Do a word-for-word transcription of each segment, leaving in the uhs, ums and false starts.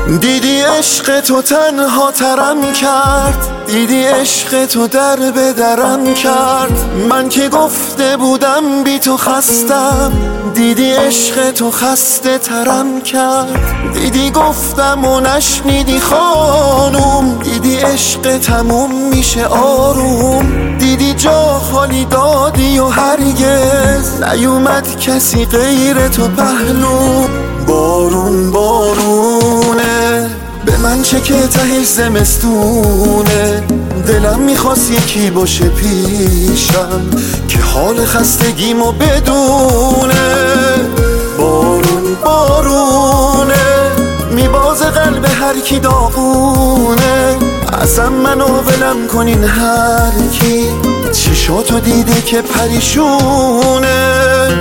دیدی عشق تو تنها ترم کرد، دیدی عشق تو در به درم کرد. من که گفته بودم بی تو خستم، دیدی عشق تو خسته ترم کرد. دیدی گفتم و نشنیدی خانوم، دیدی عشق تموم میشه آروم. دیدی جا خالی دادی و هرگز نیومد کسی غیر تو پهلو. بارون بارونه به من چه که تهش زمستونه. دلم میخواست یکی باشه پیشم که حال خستگیمو بدونه. بارون بارونه میبازه قلب هر کی داغونه. اصلا منو ولم کنین هر کی چشاتو دیده که پریشونه.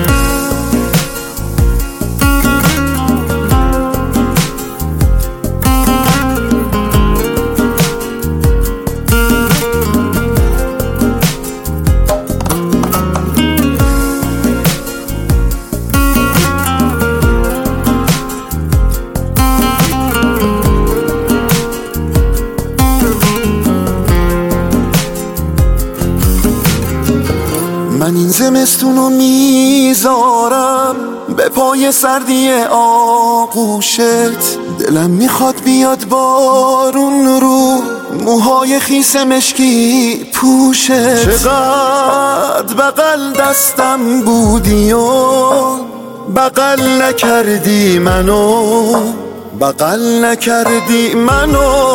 من این زمستونو میذارم به پای سردی آغوشت. دلم میخواد بیاد بارون رو موهای خیس مشکی پوشت. چقدر بغل دستم بودی و بغل نکردی منو، بغل نکردی منو.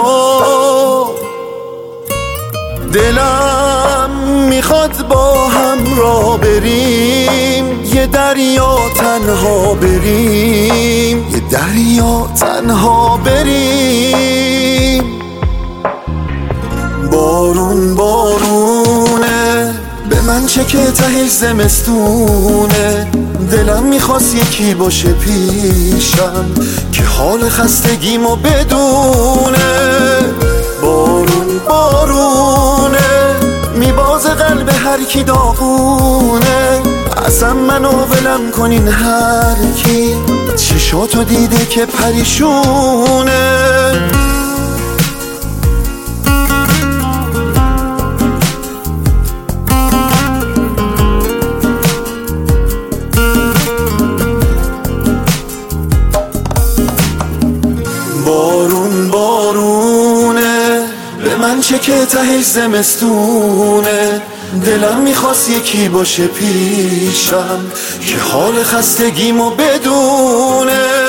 دلم میخواد با هم را بریم یه دریا تنها بریم، یه دریا تنها بریم. بارون بارونه به من چه که تهش زمستونه. دلم میخواست یکی باشه پیشم که حال خستگیمو بدونه. بارون بارونه میبازه قلب هر کی داغونه. اصلا منو ولم کنین هر کی چشاتو دیده که پریشونه. بارون بارونه به من چه که تهش زمستونه. دلم میخواست یکی باشه پیشم که حال خستگیمو بدونه.